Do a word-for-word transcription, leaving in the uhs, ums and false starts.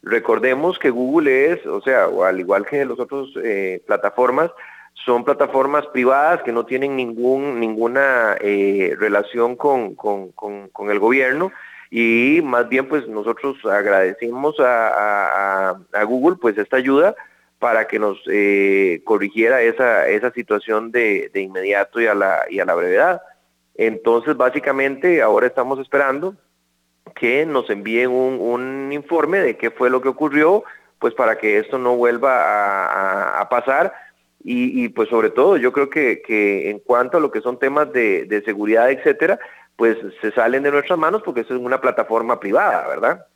Recordemos que Google es, o sea, o al igual que las otras eh, plataformas, son plataformas privadas que no tienen ningún, ninguna eh, relación con, con, con, con el gobierno, y más bien pues nosotros agradecemos a, a, a Google pues esta ayuda para que nos eh, corrigiera esa, esa situación de, de inmediato y a, la, y a la brevedad. Entonces básicamente ahora estamos esperando que nos envíen un, un informe de qué fue lo que ocurrió, pues para que esto no vuelva a, a, a pasar. Y, y pues sobre todo yo creo que, que en cuanto a lo que son temas de, de seguridad, etcétera, pues se salen de nuestras manos porque eso es una plataforma privada, ¿verdad?